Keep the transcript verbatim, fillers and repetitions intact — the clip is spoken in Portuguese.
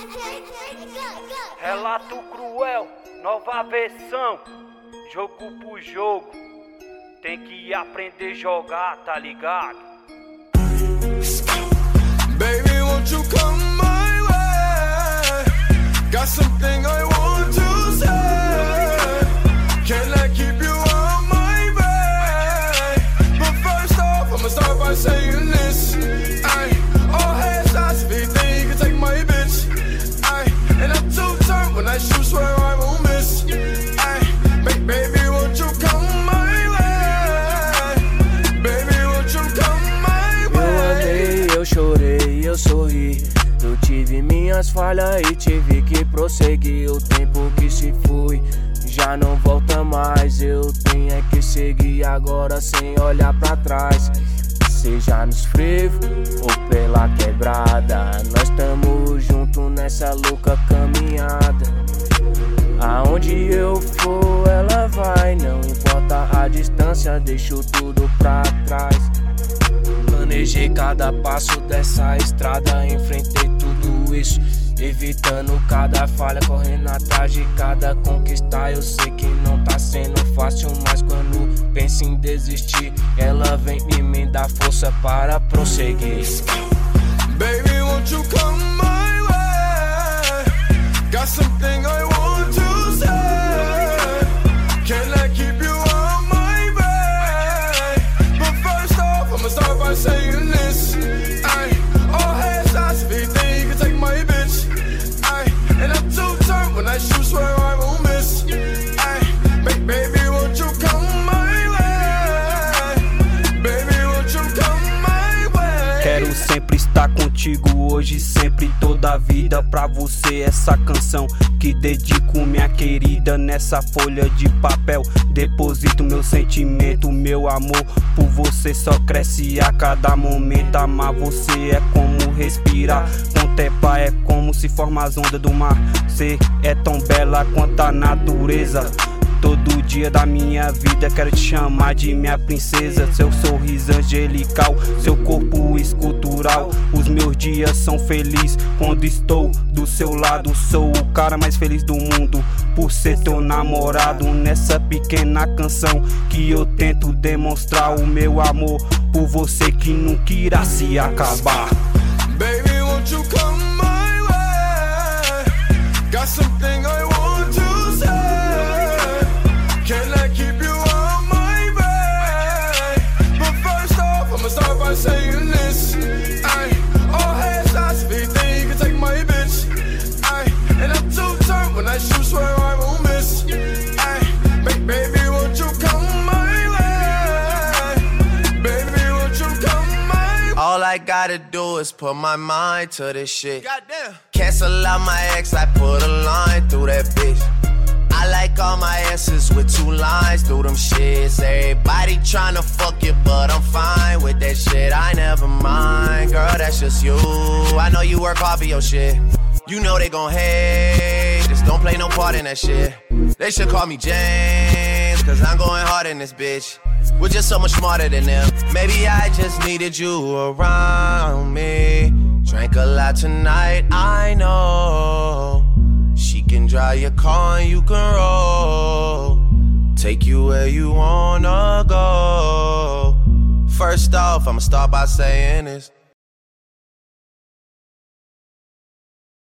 Relato cruel, nova versão, jogo por jogo. Tem que aprender a jogar, tá ligado? Baby, won't you come my way? Got something I want to say. Can I keep you on my way? But first off, I'ma start by saying this. Ay, all hands I speak, then you can take my bitch. Ay, and I'm too turned when I shoot, swear I won't miss. Ay, baby, won't you come my way? Baby, won't you come my way? Eu amei, eu chorei, eu sorri. Eu tive minhas falhas e tive que prosseguir. O tempo que se foi já não volta mais. Eu tenho é que seguir agora sem olhar pra trás. Seja nos frevo ou pela quebrada, nós tamo junto nessa louca caminhada. Aonde eu for ela vai, não importa a distância, deixo tudo pra trás. Planejei cada passo dessa estrada, enfrentei tudo isso, evitando cada falha, correndo atrás de cada conquista. Eu sei que não tá sendo fácil, mas quando penso em desistir, ela vem e me dá força para prosseguir. Baby, won't you come my way? Got something I want to say. Can I keep you on my way? But first off, I'ma start by saying this. Ay, all hands I speak, then you can take my bitch. Ay, and I'm too turned when I shoot, swear I won't miss. Ay, baby, won't you come my way? Baby, won't you come my way? Quero sempre estar contigo hoje, sempre, toda a vida. Pra você essa canção que dedico, minha querida. Nessa folha de papel deposito meu sentimento, meu amor por você só cresce a cada momento. Amar você é como respirar, contemplar é como se forma as ondas do mar. Você é tão bela quanto a natureza. Todo dia da minha vida quero te chamar de minha princesa. Seu sorriso angelical, seu corpo escultural. Os meus dias são felizes quando estou do seu lado. Sou o cara mais feliz do mundo por ser teu namorado. Nessa pequena canção que eu tento demonstrar o meu amor por você que nunca irá se acabar. Baby, won't you come my way? Got something I want to say. Can I keep you on my way? But first off, I'ma start by saying this. Ay, all hands I speak, then you can take my bitch. Ay, and I'm too turned when I shoot, swear I won't miss. Ay, baby, won't you come my way? Baby, won't you come my way? All I gotta do is put my mind to this shit. Goddamn. Cancel out my ex, I put a line through that bitch. I like all my asses with two lines through them shits. Everybody tryna fuck you, but I'm fine with that shit. I never mind, girl, that's just you. I know you work hard for your shit. You know they gon' hate, just don't play no part in that shit. They should call me James, cause I'm going hard in this bitch. We're just so much smarter than them. Maybe I just needed you around me. Drank a lot tonight, I know. She can drive your car and you can roll. Take you where you wanna go. First off, I'ma start by saying this.